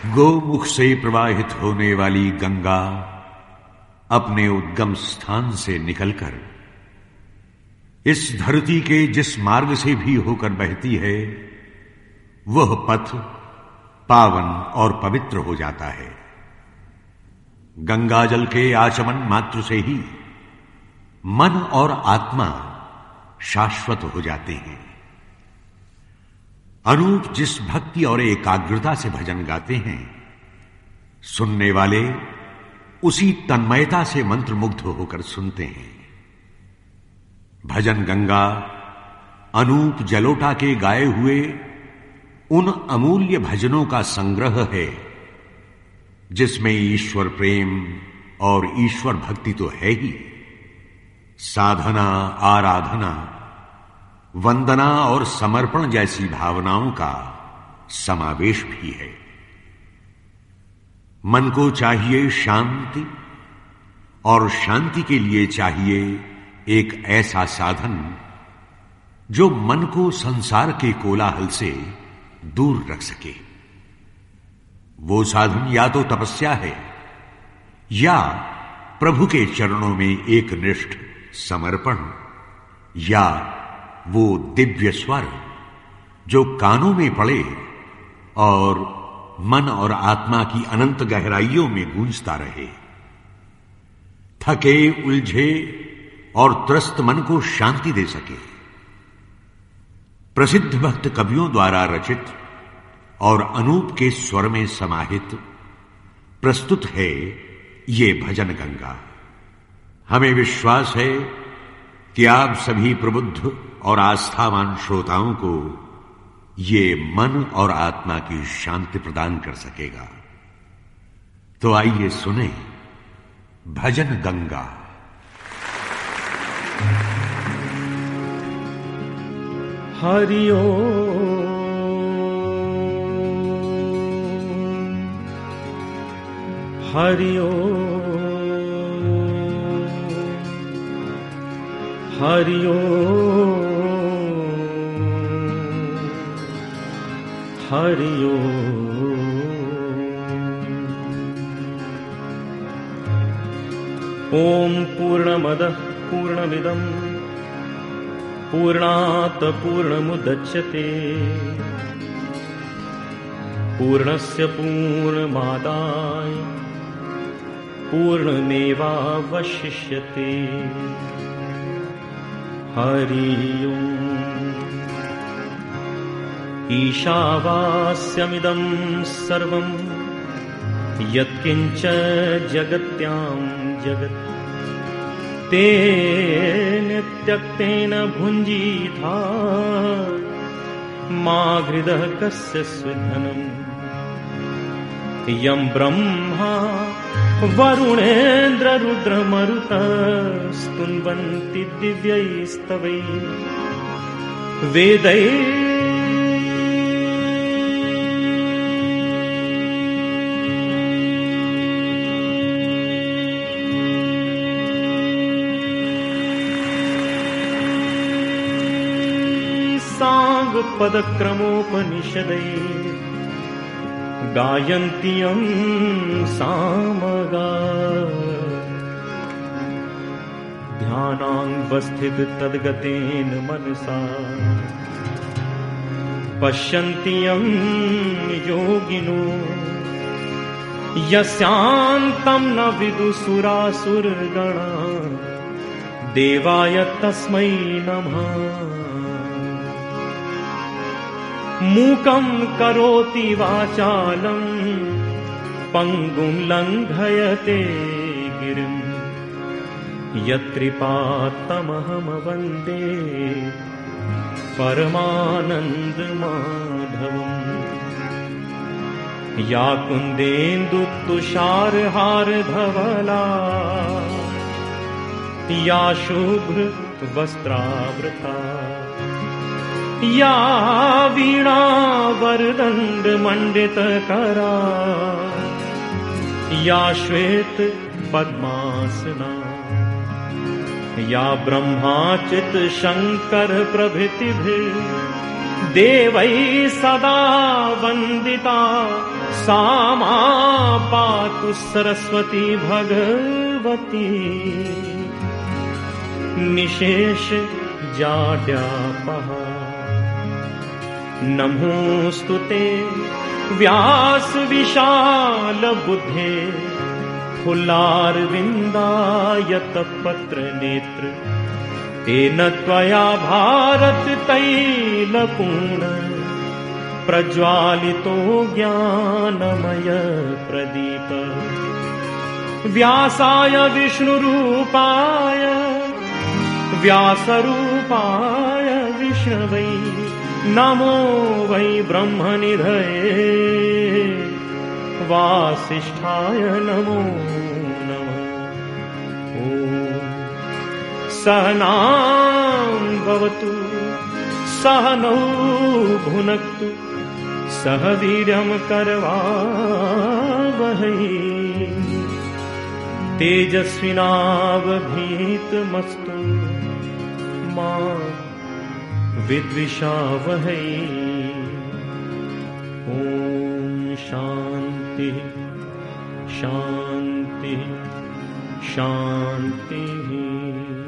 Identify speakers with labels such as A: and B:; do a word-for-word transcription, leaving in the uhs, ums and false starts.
A: गोमुख से प्रवाहित होने वाली गंगा अपने उद्गम स्थान से निकलकर इस धरती के जिस मार्ग से भी होकर बहती है, वह पथ पावन और पवित्र हो जाता है। गंगा जल के आचमन मात्र से ही मन और आत्मा शाश्वत हो जाते हैं। अनूप जिस भक्ति और एकाग्रता से भजन गाते हैं, सुनने वाले उसी तन्मयता से मंत्रमुग्ध होकर सुनते हैं। भजन गंगा अनूप जलोटा के गाए हुए उन अमूल्य भजनों का संग्रह है जिसमें ईश्वर प्रेम और ईश्वर भक्ति तो है ही, साधना, आराधना, वंदना और समर्पण जैसी भावनाओं का समावेश भी है। मन को चाहिए शांति, और शांति के लिए चाहिए एक ऐसा साधन जो मन को संसार के कोलाहल से दूर रख सके। वो साधन या तो तपस्या है या प्रभु के चरणों में एक निष्ठ समर्पण, या वो दिव्य स्वर जो कानों में पड़े और मन और आत्मा की अनंत गहराइयों में गूंजता रहे। थके, उलझे और त्रस्त मन को शांति दे सके। प्रसिद्ध भक्त कवियों द्वारा रचित और अनूप के स्वर में समाहित प्रस्तुत है ये भजन गंगा। हमें विश्वास है कि आप सभी प्रबुद्ध और आस्थावान श्रोताओं को ये मन और आत्मा की शांति प्रदान कर सकेगा। तो आइए सुने भजन गंगा।
B: हरि ओम, हरि ओम, हरि ओम, हरि ओम। ओम पूर्णमदः पूर्णमिदम् पूर्णात् पूर्णमुदच्यते पूर्णस्य पूर्णमादाय पूर्णमेवावशिष्यते। हरि ओम्। ईशावास्यमिदं सर्वं यत्किञ्च जगत्यां जगत् तेन त्यक्तेन भुञ्जीथा मा हृदः कस्य स्विधनम्। यं ब्रह्मा वरुणेन्द्र रुद्रमरुतः स्तुन्वन्ति दिव्यैस्तवैः वेदैः पदक्रमोपनिषदैः गायन्त्यं सामगा ध्यानावस्थित तद्गतेन मनसा पश्यन्त्यं योगिनो यस्यान्तं न विदुसुरासुरगणा देवाय तस्मै नमः। मूकं करोति वाचालं पंगुं लंघयते गिरिं यत्कृपात्तमहं वन्दे परमानन्दमाधवम्। या कुन्देन्दुतुषारहारधवला या शुभ्रवस्त्रावृता या वीणा वरदंड मंडितकरा या श्वेत पद्मासना या ब्रह्माच्युत शंकर प्रभृतिभिः देवै सदा वन्दिता सा मा पातु सरस्वती भगवती निशेष जाड्यापहा नमोऽस्तु ते व्यास विशाल बुद्धे फुल्लारविन्दायत पत्र नेत्र तेन त्वया भारत तैलपूर्ण प्रज्वालितो ज्ञानमय प्रदीप व्यासाय विष्णुरूपाय व्यासरूपाय विष्णवे नमो वै ब्रह्मनिधये वासिष्ठाय नमो नमः। ॐ सहनां भवतु सहनौ भुनक्तु सह वीर्यं करवावहै तेजस्विनावधीतमस्तु मा विद्विषावहै। ॐ शान्ति शान्ति शान्तिः।